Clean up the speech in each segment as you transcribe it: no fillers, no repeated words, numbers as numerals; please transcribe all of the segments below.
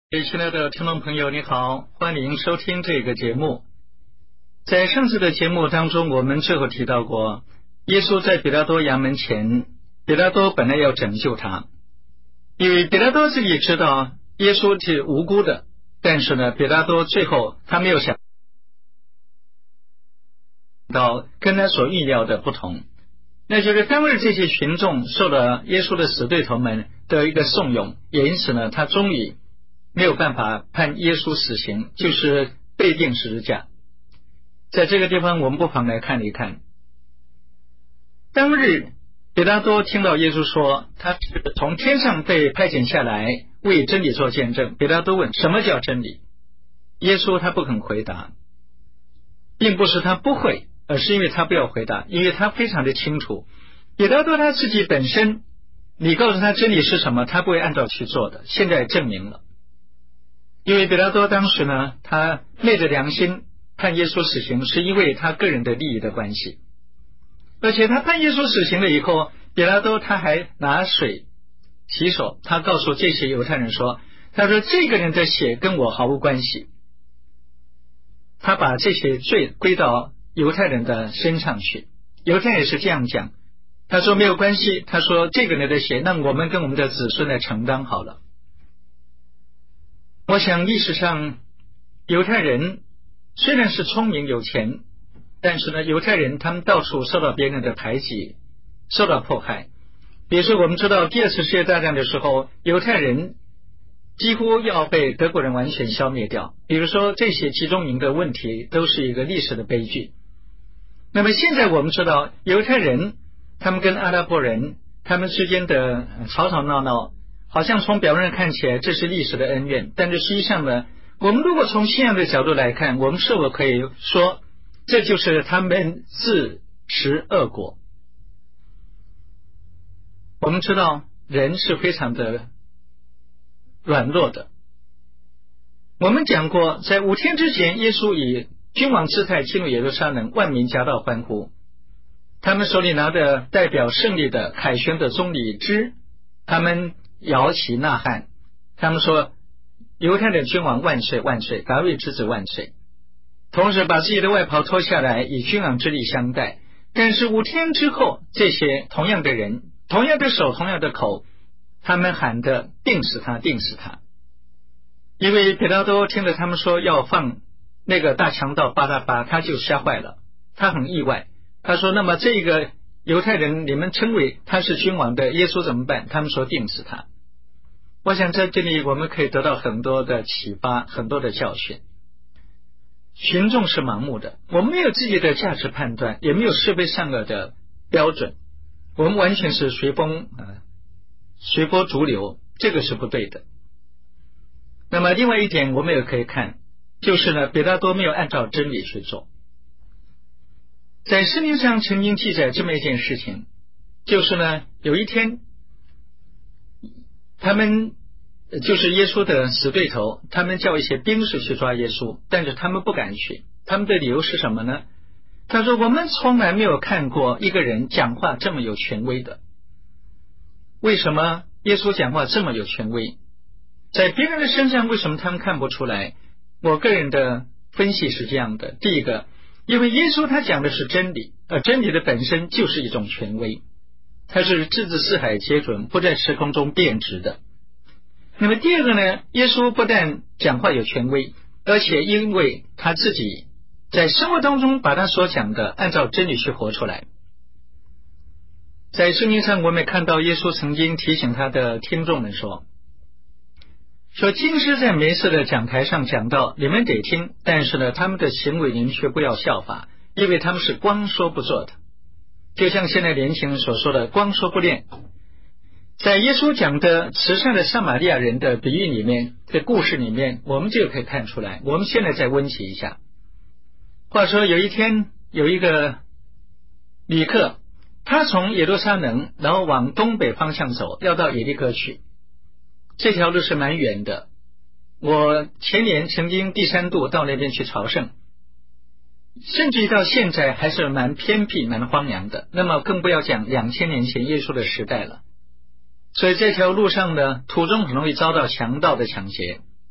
亲爱的听众朋友，你好，欢迎收听这个节目。在上次的节目当中，我们最后提到过，耶稣在彼拉多衙门前，彼拉多本来要拯救他，因为彼拉多自己知道耶稣是无辜的，但是呢，彼拉多最后他没有想到跟他所预料的不同，那就是当日这些群众受了耶稣的死对头们的一个怂恿，也因此呢，他终于没有办法判耶稣死刑，就是被钉十字架。在这个地方我们不妨来看一看，当日彼拉多听到耶稣说他是从天上被派遣下来为真理做见证，彼拉多问什么叫真理，耶稣他不肯回答，并不是他不会，而是因为他不要回答，因为他非常的清楚彼拉多他自己本身，你告诉他真理是什么，他不会按照去做的。现在证明了，因为彼拉多当时呢，他昧着良心判耶稣死刑，是因为他个人的利益的关系。而且他判耶稣死刑了以后，彼拉多他还拿水洗手，他告诉这些犹太人说，他说这个人的血跟我毫无关系，他把这些罪归到犹太人的身上去。犹太人也是这样讲，他说没有关系，他说这个人的血让我们跟我们的子孙来承担好了。我想历史上犹太人虽然是聪明有钱，但是呢，犹太人他们到处受到别人的排挤，受到迫害。比如说我们知道第二次世界大战的时候，犹太人几乎要被德国人完全消灭掉，比如说这些集中营的问题都是一个历史的悲剧。那么现在我们知道犹太人他们跟阿拉伯人他们之间的吵吵闹闹，好像从表面看起来这是历史的恩怨，但是实际上呢，我们如果从信仰的角度来看，我们是否可以说这就是他们自食恶果。我们知道人是非常的软弱的，我们讲过在5天之前，耶稣以君王姿态进入耶路撒冷，万民夹道欢呼，他们手里拿着代表胜利的凯旋的棕榈枝，他们摇旗呐喊，他们说犹太的君王万岁万岁，大卫之子万岁，同时把自己的外袍脱下来以君王之力相待。但是5天之后，这些同样的人，同样的手，同样的口，他们喊的定死他定死他。因为彼拉多听了他们说要放那个大强盗巴拉巴，他就吓坏了，他很意外，他说那么这个犹太人你们称为他是君王的耶稣怎么办？他们说定死他。我想在这里我们可以得到很多的启发，很多的教训。群众是盲目的，我们没有自己的价值判断，也没有是非善恶的标准，我们完全是随波逐流，这个是不对的。那么另外一点我们也可以看，就是呢，彼拉多没有按照真理去做。在圣经上曾经记载这么一件事情，就是呢，有一天他们就是耶稣的死对头，他们叫一些兵士去抓耶稣，但是他们不敢去，他们的理由是什么呢？他说我们从来没有看过一个人讲话这么有权威的。为什么耶稣讲话这么有权威？在别人的身上为什么他们看不出来？我个人的分析是这样的，第一个，因为耶稣他讲的是真理，而真理的本身就是一种权威，它是置之四海皆准，不在时空中变质的。那么第二个呢，耶稣不但讲话有权威，而且因为他自己在生活当中把他所讲的按照真理去活出来。在圣经上我们也看到耶稣曾经提醒他的听众们说经师在每次的讲台上讲到，你们得听，但是呢，他们的行为您却不要效法，因为他们是光说不做的，就像现在年轻人所说的光说不练。在耶稣讲的慈善的撒玛利亚人的比喻里面，的故事里面，我们就可以看出来。我们现在再温习一下。话说有一天有一个旅客，他从耶路撒冷然后往东北方向走，要到耶利哥去，这条路是蛮远的，我前年曾经第3度到那边去朝圣，甚至于到现在还是蛮偏僻蛮荒凉的，那么更不要讲2000年前耶稣的时代了。所以这条路上呢，途中很容易遭到强盗的抢劫。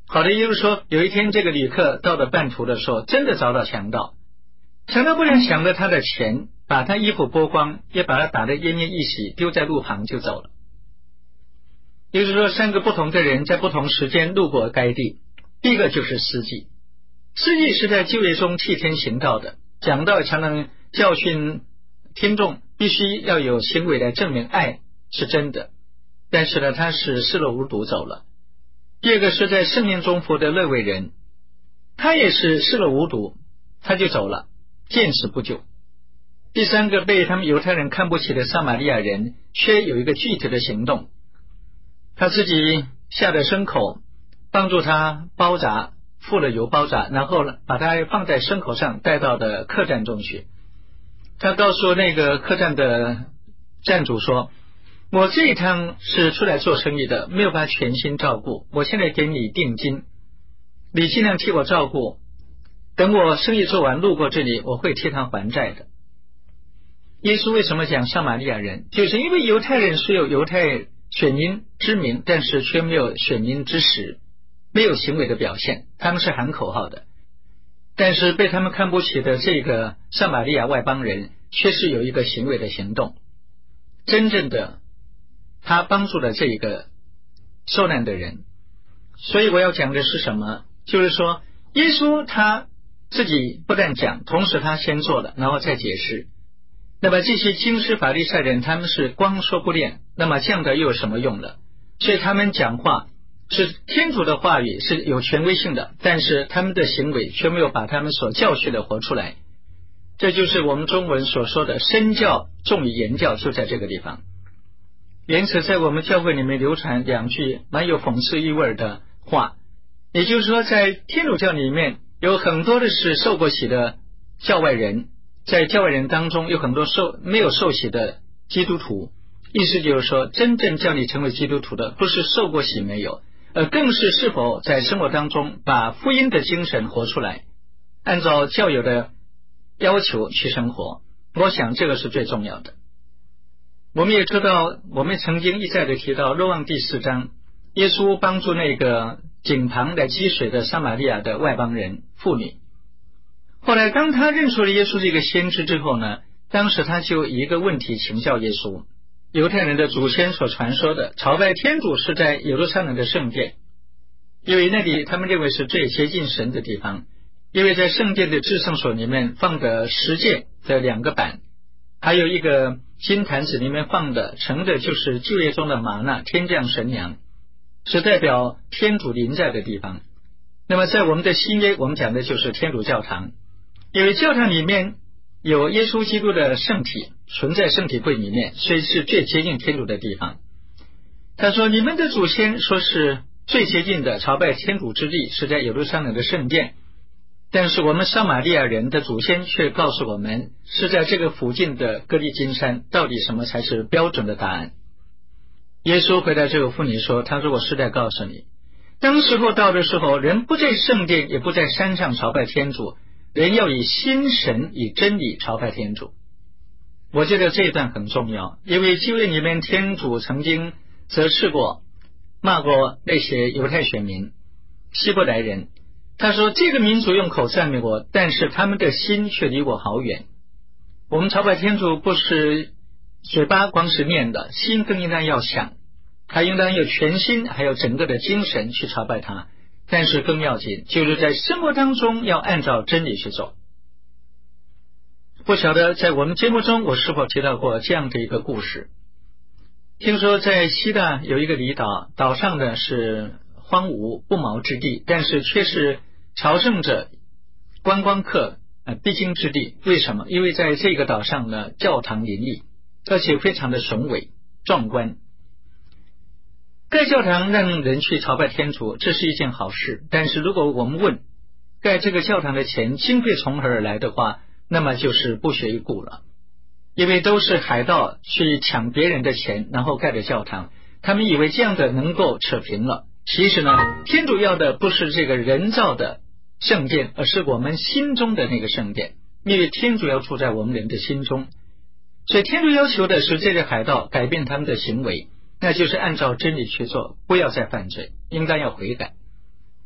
好的，也就是说，有一天这个旅客到了半途的时候，真的遭到强盗。强盗不但抢了他的钱，把他衣服剥光，也把他打得奄奄一息，丢在路旁就走了。也就是说，3个不同的人在不同时间路过该地。第一个就是司祭，司祭是在旧约中替天行道的，讲道才能教训听众，必须要有行为来证明爱是真的。但是呢，他是视若无睹走了。第二个是在圣经中服的勒未人，他也是视若无睹，他就走了，见死不救。第3个被他们犹太人看不起的撒玛利亚人，却有一个具体的行动，他自己下的牲口帮助他包扎，付了油包扎，然后把它放在牲口上带到的客栈中去。他告诉那个客栈的站主说，我这一趟是出来做生意的，没有办法全心照顾，我现在给你定金，你尽量替我照顾，等我生意做完路过这里，我会替他还债的。耶稣为什么讲撒玛利亚人？就是因为犹太人是有犹太选民之名，但是却没有选民之实，没有行为的表现，他们是喊口号的。但是被他们看不起的这个撒玛利亚外邦人，却是有一个行为的行动，真正的他帮助了这一个受难的人。所以我要讲的是什么？就是说耶稣他自己不但讲，同时他先做了，然后再解释。那么这些经师法利赛人，他们是光说不练，那么这样的又有什么用呢？所以他们讲话是天主的话语，是有权威性的，但是他们的行为却没有把他们所教训的活出来。这就是我们中文所说的身教重于言教，就在这个地方。因此在我们教会里面流传2句蛮有讽刺意味的话，也就是说在天主教里面有很多的是受过洗的教外人，在教外人当中有很多没有受洗的基督徒。意思就是说，真正叫你成为基督徒的不是受过洗没有，更是是否在生活当中把福音的精神活出来，按照教友的要求去生活。我想这个是最重要的。我们也知道，我们曾经一再的提到若望第4章，耶稣帮助那个井旁来积水的撒玛利亚的外邦人妇女。后来当他认出了耶稣这个先知之后呢，当时他就以一个问题请教耶稣，犹太人的祖先所传说的朝拜天主是在耶路撒冷的圣殿，因为那里他们认为是最接近神的地方，因为在圣殿的至圣所里面放的十诫的2个板，还有一个金坛子里面放的盛的就是旧约中的玛纳，天降神粮，是代表天主临在的地方。那么在我们的新约，我们讲的就是天主教堂，因为教堂里面有耶稣基督的圣体存在圣体柜里面，所以是最接近天主的地方。他说你们的祖先说是最接近的朝拜天主之地是在耶路撒冷的圣殿，但是我们撒玛利亚人的祖先却告诉我们是在这个附近的哥利金山。到底什么才是标准的答案？耶稣回答这个妇女说，他说我实在告诉你，当时候到的时候，人不在圣殿也不在山上朝拜天主，人要以心神以真理朝拜天主。我觉得这一段很重要，因为旧约里面天主曾经责斥过骂过那些犹太选民希伯来人，他说这个民族用口赞美我，但是他们的心却离我好远。我们朝拜天主不是嘴巴光是念的，心更应当要想，还应当有全心还有整个的精神去朝拜他，但是更要紧就是在生活当中要按照真理去走。不晓得在我们节目中我是否提到过这样的一个故事。听说在希腊有一个离岛，岛上的是荒芜不毛之地，但是却是朝圣者观光客必经之地。为什么？因为在这个岛上呢，教堂林立，而且非常的雄伟壮观。盖教堂让人去朝拜天主，这是一件好事，但是如果我们问盖这个教堂的钱经费从何而来的话，那么就是不学一顾了。因为都是海盗去抢别人的钱，然后盖的教堂，他们以为这样的能够扯平了。其实呢，天主要的不是这个人造的圣殿，而是我们心中的那个圣殿，因为天主要住在我们人的心中。所以天主要求的是这个海盗改变他们的行为，那就是按照真理去做，不要再犯罪，应该要悔改。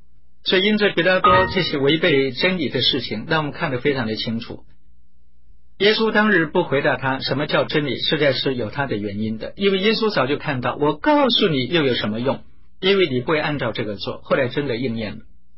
所以因着彼拉多这些违背真理的事情，让我们看得非常的清楚。耶稣当日不回答他什么叫真理，实在是有他的原因的，因为耶稣早就看到，我告诉你又有什么用，因为你不会按照这个做。后来真的应验了。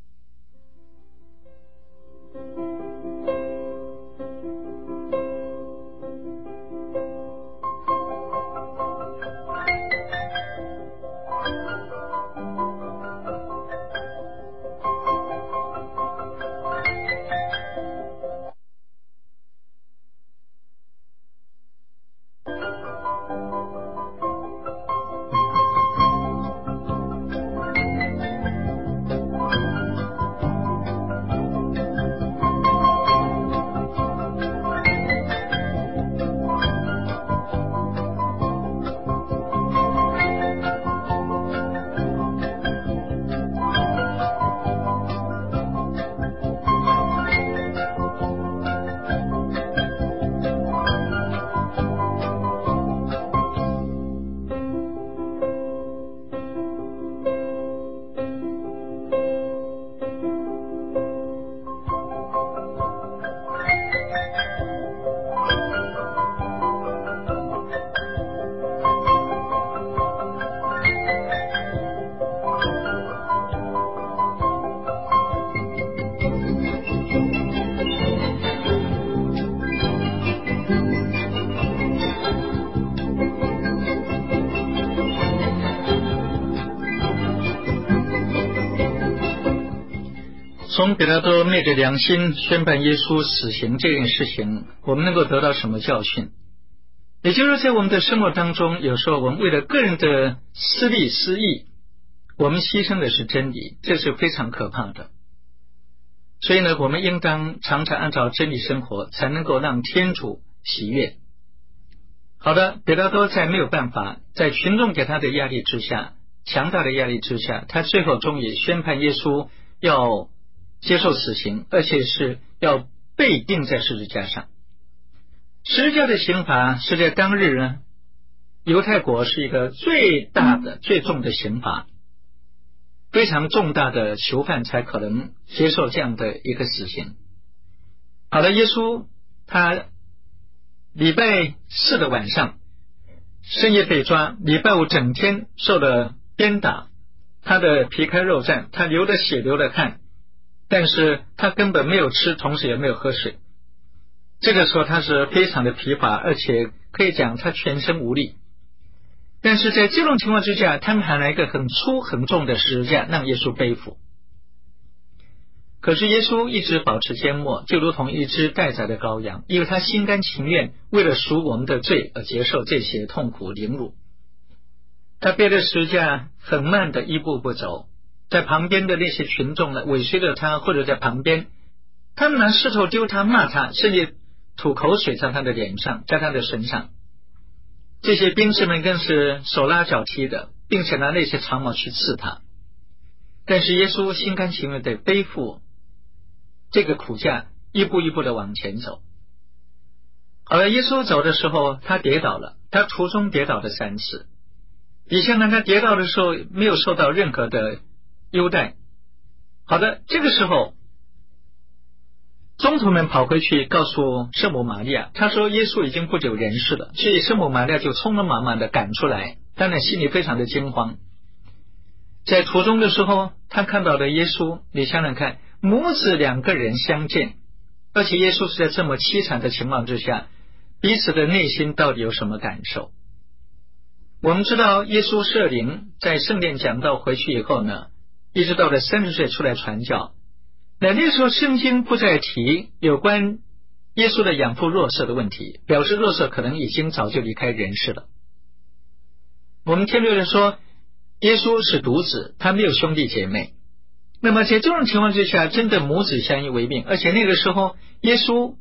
从彼拉多昧着良心宣判耶稣死刑这件事情，我们能够得到什么教训？也就是在我们的生活当中，有时候我们为了个人的私利私义，我们牺牲的是真理，这是非常可怕的。所以呢，我们应当常常按照真理生活，才能够让天主喜悦。好的，彼拉多在没有办法，在群众给他的压力之下，强大的压力之下，他最后终于宣判耶稣要接受死刑，而且是要被钉在十字架上。十字架的刑罚是在当日呢，犹太国是一个最大的最重的刑罚，非常重大的囚犯才可能接受这样的一个死刑。好了，耶稣他礼拜四的晚上深夜被抓，礼拜五整天受了鞭打，他的皮开肉绽，他流了血流了汗，但是他根本没有吃，同时也没有喝水。这个时候他是非常的疲乏，而且可以讲他全身无力。但是在这种情况之下，他们还拿一个很粗很重的十字架让耶稣背负。可是耶稣一直保持缄默，就如同一只待宰的羔羊，因为他心甘情愿为了赎我们的罪而接受这些痛苦凌辱。他背着十字架很慢的一步步走，在旁边的那些群众呢尾随着他，或者在旁边，他们拿石头丢他骂他，甚至吐口水在他的脸上，在他的身上。这些兵士们更是手拉脚踢的，并且拿那些长矛去刺他。但是耶稣心甘情愿地背负这个苦架，一步一步的往前走。好了，耶稣走的时候他跌倒了，他途中跌倒了3次。以前呢，他跌倒的时候没有受到任何的优待。好的，这个时候宗徒们跑回去告诉圣母玛利亚，他说耶稣已经不久人世了，所以圣母玛利亚就匆匆忙忙的赶出来，当然心里非常的惊慌。在途中的时候，他看到了耶稣，你想想看，母子2个人相见，而且耶稣是在这么凄惨的情况之下，彼此的内心到底有什么感受？我们知道耶稣设灵，在圣殿讲道回去以后呢，一直到了30岁出来传教。那时候圣经不再提有关耶稣的养父若瑟的问题，表示若瑟可能已经早就离开人世了。我们天律的说耶稣是独子，他没有兄弟姐妹。那么在这种情况之下，真的母子相依为命，而且那个时候耶稣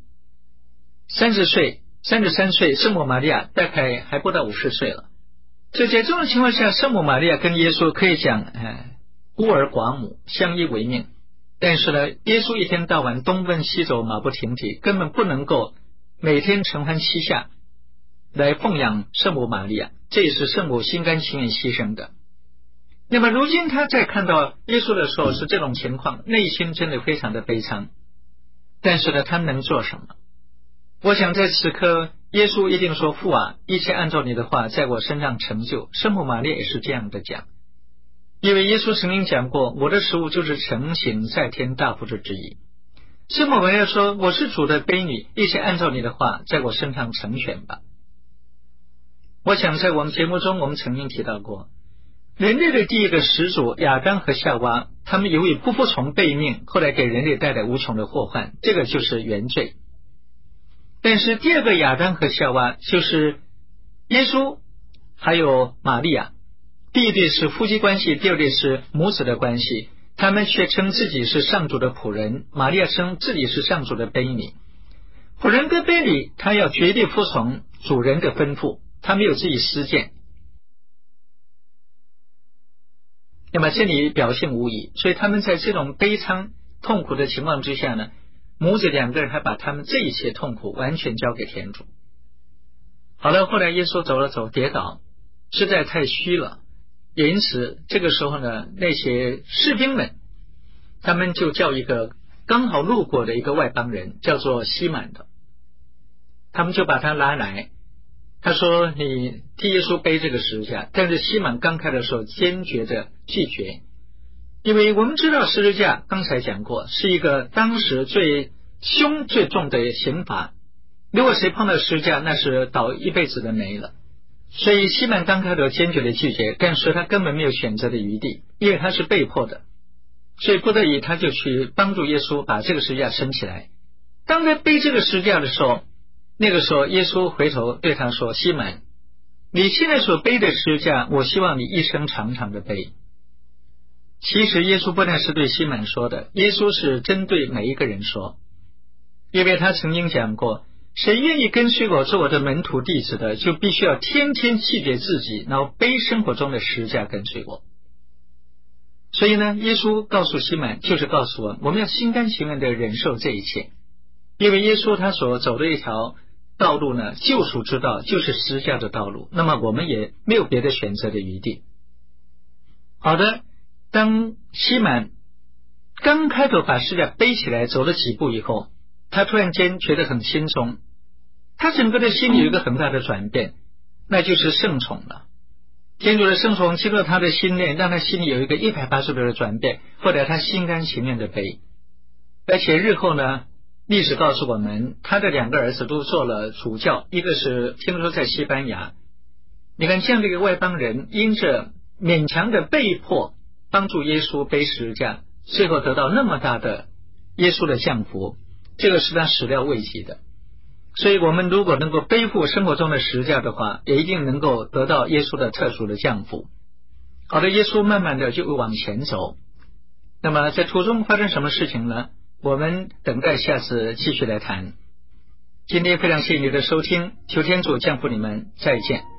30岁33岁，圣母玛利亚大概还不到50岁了。所以在这种情况下，圣母玛利亚跟耶稣可以讲孤儿寡母，相依为命。但是呢，耶稣一天到晚东奔西走，马不停蹄，根本不能够每天承欢膝下来奉养圣母玛利亚，这也是圣母心甘情愿牺牲的。 那么如今他在看到耶稣的时候是这种情况，内心真的非常的悲伤。但是呢，他能做什么？我想在此刻耶稣一定说，父啊，一切按照你的话在我身上成就。圣母玛利亚也是这样的讲，因为耶稣曾经讲过，我的食物就是承行在天大父之旨意。圣母玛利亚说，我是主的婢女，一切按照你的话在我身上成全吧。我想在我们节目中我们曾经提到过，人类的第一个始祖亚当和夏娃，他们由于不服从悖命，后来给人类带来无穷的祸患，这个就是原罪。但是第二个亚当和夏娃就是耶稣还有玛利亚，第一对是夫妻关系，第二对是母子的关系，他们却称自己是上主的仆人，玛利亚称自己是上主的婢女。仆人跟婢女，他要绝对服从主人的吩咐，他没有自己私见。那么这里表现无疑，所以他们在这种悲伤痛苦的情况之下呢，母子两个人还把他们这一切痛苦完全交给天主。好了，后来耶稣走了走，跌倒，实在太虚了，也因此这个时候呢，那些士兵们他们就叫一个刚好路过的一个外邦人，叫做西满的，他们就把他拉来，他说你替耶稣背这个十字架。但是西满刚开的时候坚决的拒绝，因为我们知道十字架刚才讲过是一个当时最凶最重的刑罚，如果谁碰到十字架，那是倒一辈子的霉了。所以西满刚开的时候坚决的拒绝，但是他根本没有选择的余地，因为他是被迫的，所以不得已他就去帮助耶稣把这个十字架升起来。当他背这个十字架的时候，那个时候耶稣回头对他说，西满，你现在所背的十字架，我希望你一生长长的背。其实耶稣不但是对西满说的，耶稣是针对每一个人说，因为他曾经讲过，谁愿意跟随我做我的门徒弟子的，就必须要天天弃绝自己，然后背生活中的十字架跟随我。所以呢，耶稣告诉西满，就是告诉我们要心甘情愿的忍受这一切，因为耶稣他所走的一条道路呢，救赎之道就是十字架的道路，那么我们也没有别的选择的余地。好的，当西满刚开头把十字架背起来走了几步以后，他突然间觉得很轻松，他整个的心里有一个很大的转变，那就是圣宠了。天主的圣宠经过他的心念，让他心里有一个180度的转变，后来他心甘情愿的背。而且日后呢，历史告诉我们，他的2个儿子都做了主教，一个是听说在西班牙。你看这样的一个外邦人，因着勉强的被迫帮助耶稣背十字架，最后得到那么大的耶稣的降福，这个是他始料未及的。所以我们如果能够背负生活中的十字架的话，也一定能够得到耶稣的特殊的降福。好的，耶稣慢慢的就往前走，那么在途中发生什么事情呢？我们等待下次继续来谈。今天非常谢谢你的收听，求天主降福你们，再见。